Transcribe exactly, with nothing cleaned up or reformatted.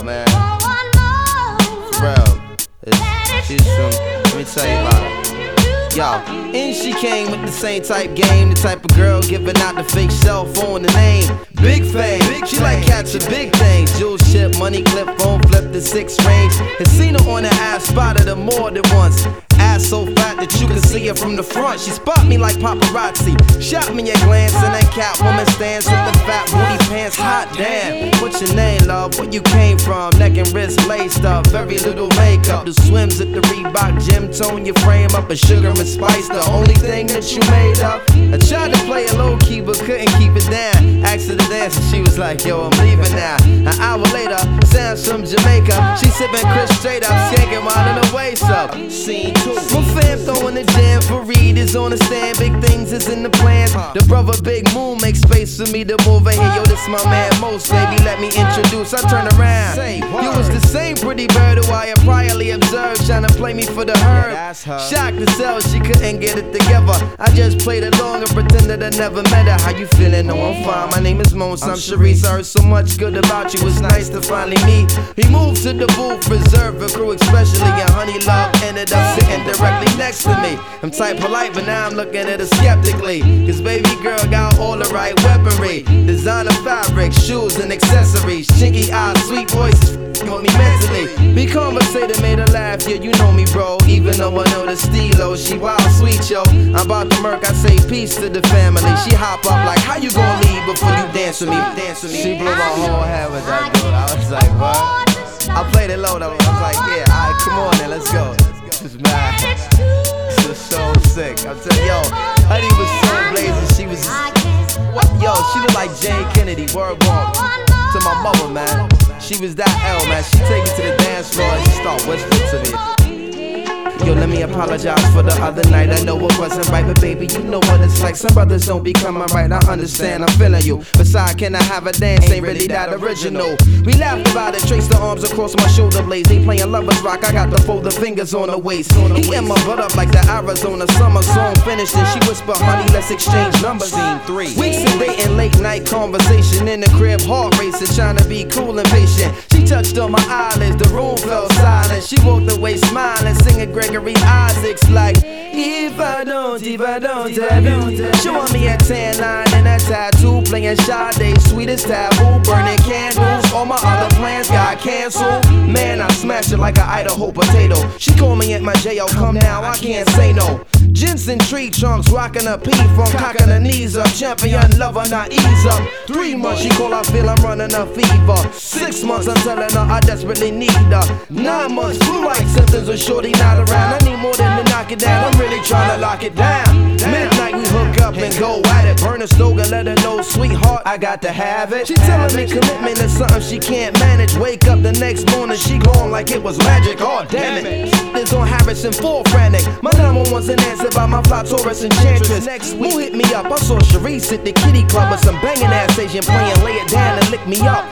Yo, man. For real. It's, she's from, let me tell you about her. Yo, and she came with the same type game, the type of girl giving out the fake cell phone, the name Big Fame. She like catching big things, jewel ship, money clip, phone flip, the six range. And seen her on the ass, spotted her more than once. Ass so fat that you can see her from the front. She spot me like paparazzi, shot me a glance, and that Catwoman stands with the fat booty pants. Hot damn, what's your name, love? Where you came from? Neck and wrist laced up, very little makeup. The swims at the Reebok gym, tone your frame up, a sugar and spice, the only thing that you made up. I tried to play it low key, but couldn't keep it down. Asked her to dance, and she was like, yo, I'm leaving now. An hour later, sounds from Jamaica. She sipping Chris straight up, skanking while in her waist up. Scene two. My fam throwing the jam for Reed is on the stand. Big things is in the plans. The brother Big Moon makes space for me to move in here. Yo, this my man Most, baby, let me introduce. I turn around. You was the same pretty bird who I had priorly observed, trying to play me for the herb. Shocked to sell, she couldn't get it together. I just played along and pretended I never met her. How you feeling? No, I'm fine. My name is Mons. I'm Sharice. I heard so much good about you. It's nice to finally meet. He moved to the booth, reserved for crew, especially, and Honey Love ended up sitting directly next to me. I'm type polite, but now I'm looking at her skeptically. Cause baby girl got all the right weaponry. Designer fabric, shoes and accessories. Chinky eyes, sweet voices with me mentally. We conversated, made her laugh, yeah, you know me, bro. Even though I know the stilo, she wild sweet, yo. I'm about to murk, I say peace to the family. She hop up like, how you gon' leave before you dance with me? Dance with me. She blew my whole head with that dude. I was like, what? I played it low though. I was like, yeah, alright, come on then, let's go. This is mad. This is so sick. I'm telling yo, Honey was so blazing. She was, what? Yo, she looked like Jane Kennedy. Word walk to my mother, man. She was that L, man. She take me to the dance floor and she start whispering to me. Yo, let me apologize for the other night. I know it wasn't right, but baby, you know what it's like. Some brothers don't be coming right. I understand, I'm feeling you. Besides, can I have a dance? Ain't really that original. We laughed about it, traced the arms across my shoulder blades. They playing lovers rock, I got the folded fingers on the waist. He in my butt up like the Arizona summer song finished, and she whispered, honey, let's exchange numbers. Scene three. Weeks and dating, late night conversation in the crib, heart racing, trying to be cool and patient. She touched on my eyelids, the room fell silent. She walked away smiling, singing Gregory Isaacs like, if I don't, if I don't have you. Showing me a tan line and a tattoo, playing Sade, sweetest taboo, burning candles. All my other plans got canceled. Man, I smashed it like an Idaho potato. She called me at my J O, come now, I can't say no. Jensen tree trunks, rocking a P from cocking her knees up. Champion lover, not ease up. Three months, she call, I feel I'm running a fever. Six months, I'm telling her I desperately need her. Nine months, flu-like symptoms with shorty not around. I need more than to knock it down, I'm really trying to lock it down. Midnight, we hook up and go at it. Burn a slogan, let her know, sweetheart, I got to have it. She telling me commitment is something she can't manage. Wake up the next morning, she gone like it was magic. Oh, damn it. This on Harrison, full frantic. My number one's an answer by my fly Taurus enchantress. Next week, who hit me up? I saw Sharice at the kitty club with some banging ass Asian playing Lay It Down and Lick Me Up.